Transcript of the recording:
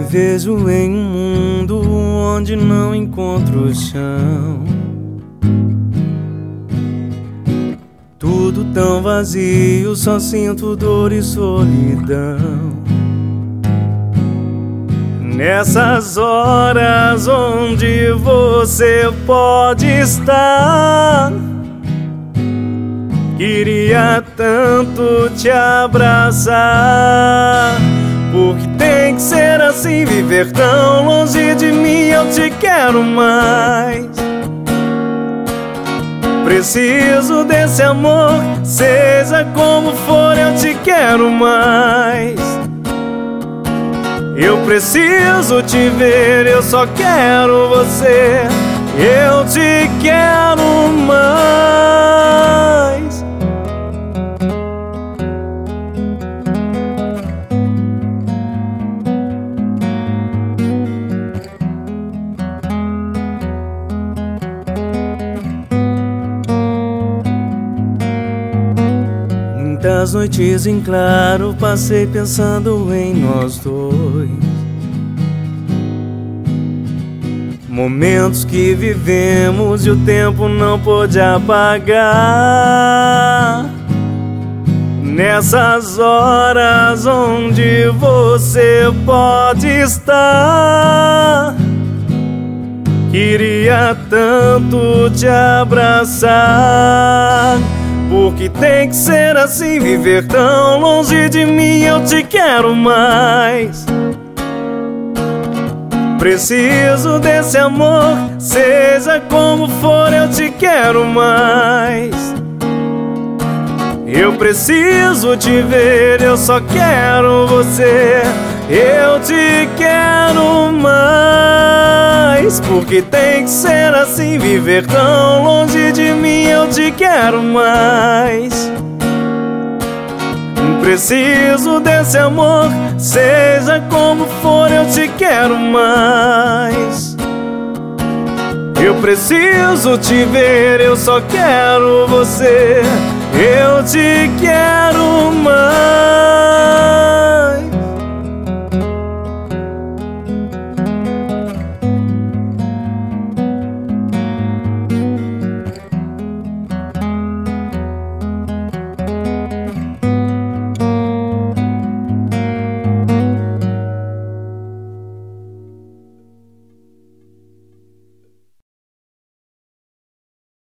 vejo em um mundo onde não encontro chão. Tudo tão vazio, só sinto dor e solidão. Nessas horas onde você pode estar, queria tanto te abraçar. Porque tem que ser assim, viver tão longe de mim, eu te quero mais. Preciso desse amor, seja como for, eu te quero mais. Eu preciso te ver, eu só quero você. Eu te quero mais. Muitas noites em claro passei pensando em nós dois. Momentos que vivemos e o tempo não pôde apagar. Nessas horas onde você pode estar, queria tanto te abraçar. Porque tem que ser assim, viver tão longe de mim, eu te quero mais. Preciso desse amor, seja como for, eu te quero mais. Eu preciso te ver, eu só quero você. Eu te quero mais. Porque tem que ser assim, viver tão longe de mim, eu te quero mais. Preciso desse amor, seja como for, eu te quero mais. Eu preciso te ver, eu só quero você. Eu te quero mais.